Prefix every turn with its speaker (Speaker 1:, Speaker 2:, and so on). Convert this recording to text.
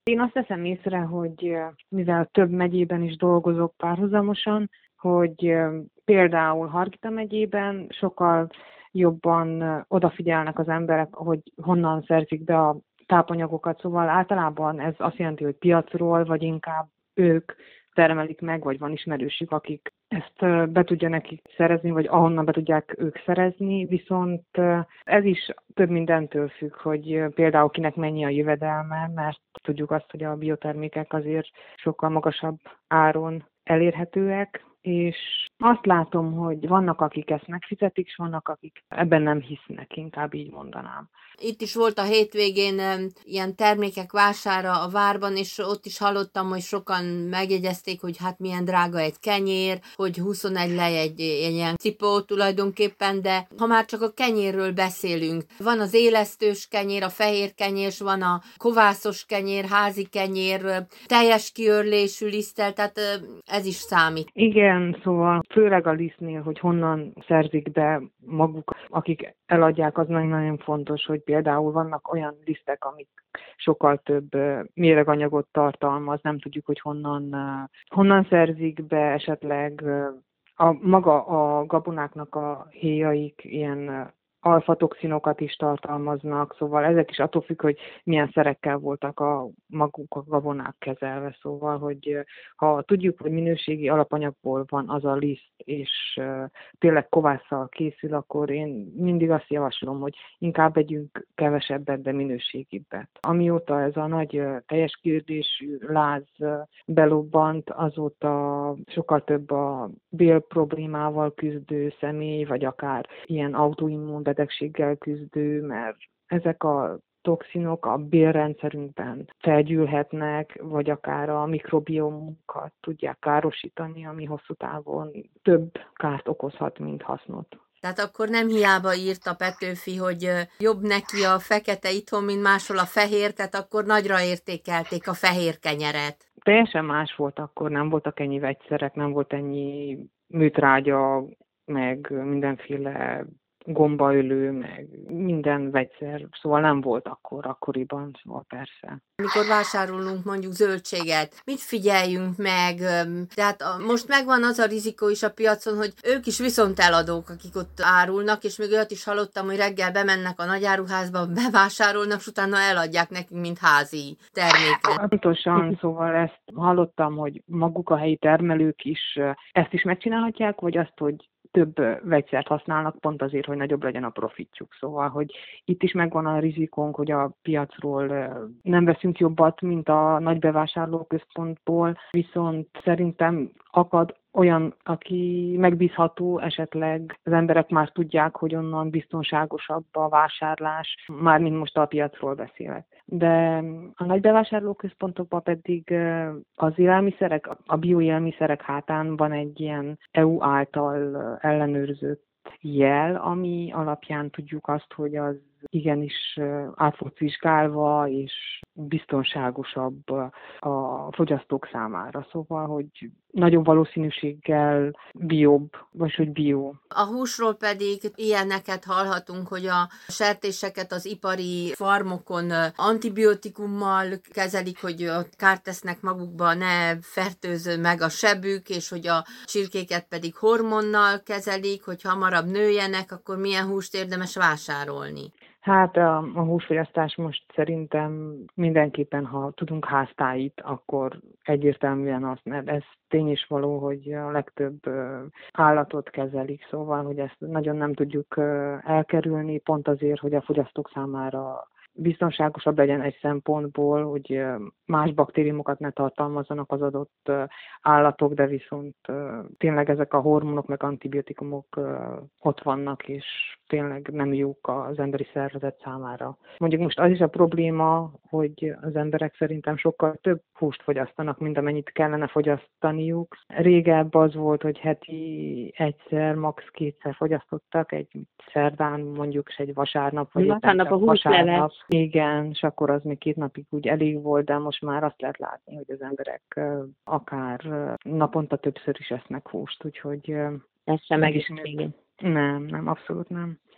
Speaker 1: Én azt veszem észre, hogy mivel több megyében is dolgozok párhuzamosan, hogy például Hargita megyében sokkal jobban odafigyelnek az emberek, hogy honnan szerzik be a tápanyagokat, szóval általában ez azt jelenti, hogy piacról, vagy inkább ők termelik meg, vagy van ismerősük, akik ezt be tudja nekik szerezni, vagy ahonnan be tudják ők szerezni, viszont ez is több mindentől függ, hogy például kinek mennyi a jövedelme, mert tudjuk azt, hogy a biotermékek azért sokkal magasabb áron elérhetőek, és azt látom, hogy vannak, akik ezt megfizetik, és vannak, akik ebben nem hisznek, inkább így mondanám.
Speaker 2: Itt is volt a hétvégén ilyen termékek vására a várban, és ott is hallottam, hogy sokan megjegyezték, hogy hát milyen drága egy kenyér, hogy 21 lej egy ilyen cipó tulajdonképpen, de ha már csak a kenyérről beszélünk, van az élesztős kenyér, a fehér kenyér, és van a kovászos kenyér, házi kenyér, teljes kiörlésű liszttel, tehát ez is számít.
Speaker 1: Igen, szóval főleg a lisztnél, hogy honnan szerzik be maguk, akik eladják, az nagyon fontos, hogy például vannak olyan lisztek, amik sokkal több méreganyagot tartalmaz, nem tudjuk, hogy honnan szerzik be, esetleg maga a gabonáknak a héjaik ilyen alfatoxinokat is tartalmaznak, szóval ezek is attól függ, hogy milyen szerekkel voltak maguk a gabonák kezelve, szóval, hogy ha tudjuk, hogy minőségi alapanyagból van az a liszt, és tényleg kovásszal készül, akkor én mindig azt javaslom, hogy inkább vegyünk kevesebbet, de minőségibbet. Amióta ez a nagy teljes kiördésű láz belobbant, azóta sokkal több a bél problémával küzdő személy, vagy akár ilyen autoimmun betegséggel küzdő, mert ezek a toxinok a bélrendszerünkben felgyűlhetnek, vagy akár a mikrobiomunkat tudják károsítani, ami hosszú távon több kárt okozhat, mint hasznot.
Speaker 2: Tehát akkor nem hiába írt a Petőfi, hogy jobb neki a fekete itthon, mint máshol a fehér, tehát akkor nagyra értékelték a fehér kenyeret.
Speaker 1: Teljesen más volt akkor, nem voltak ennyi vegyszerek, nem volt ennyi műtrágya, meg mindenféle gombaölő, meg minden vegyszer, szóval nem volt akkoriban, szóval persze.
Speaker 2: Amikor vásárolunk mondjuk zöldséget, mit figyeljünk meg? Tehát most megvan az a rizikó is a piacon, hogy ők is viszonteladók, akik ott árulnak, és még olyat is hallottam, hogy reggel bemennek a nagyáruházba, bevásárolnak, és utána eladják nekünk, mint házi terméket.
Speaker 1: Pontosan, szóval ezt hallottam, hogy maguk a helyi termelők is ezt is megcsinálhatják, vagy azt, hogy több vegyszert használnak pont azért, hogy nagyobb legyen a profitjuk. Szóval, hogy itt is megvan a rizikónk, hogy a piacról nem veszünk jobbat, mint a nagy bevásárlóközpontból, viszont szerintem akad olyan, aki megbízható, esetleg az emberek már tudják, hogy onnan biztonságosabb a vásárlás, mármint most a piacról beszélek. De a nagy bevásárlóközpontokban pedig az élelmiszerek, a bioélelmiszerek hátán van egy ilyen EU által ellenőrzött jel, ami alapján tudjuk azt, hogy az igenis át volt vizsgálva, és biztonságosabb a fogyasztók számára. Szóval, hogy nagyobb valószínűséggel biobb, vagy hogy bio.
Speaker 2: A húsról pedig ilyeneket hallhatunk, hogy a sertéseket az ipari farmokon antibiotikummal kezelik, hogy ott kárt tesznek magukba, ne fertőző meg a sebük, és hogy a csirkéket pedig hormonnal kezelik, hogy hamarabb nőjenek, akkor milyen húst érdemes vásárolni.
Speaker 1: Hát a húsfogyasztás most szerintem mindenképpen, ha tudunk háztáit, akkor egyértelműen az, mert ez tény is való, hogy a legtöbb állatot kezelik, szóval, hogy ezt nagyon nem tudjuk elkerülni, pont azért, hogy a fogyasztók számára biztonságosabb legyen egy szempontból, hogy más baktériumokat ne tartalmazzanak az adott állatok, de viszont tényleg ezek a hormonok meg antibiotikumok ott vannak, és tényleg nem jók az emberi szervezet számára. Mondjuk most az is a probléma, hogy az emberek szerintem sokkal több húst fogyasztanak, mint amennyit kellene fogyasztaniuk. Régebb az volt, hogy heti egyszer, max. Kétszer fogyasztottak, egy szerdán mondjuk, és egy vasárnap, vagy
Speaker 3: vasárnap a húsleves.
Speaker 1: Igen, és akkor az még 2 napig úgy elég volt, de most már azt lehet látni, hogy az emberek akár naponta többször is esznek húst, úgyhogy
Speaker 3: Ez sem egészségű.
Speaker 1: Nem, abszolút nem.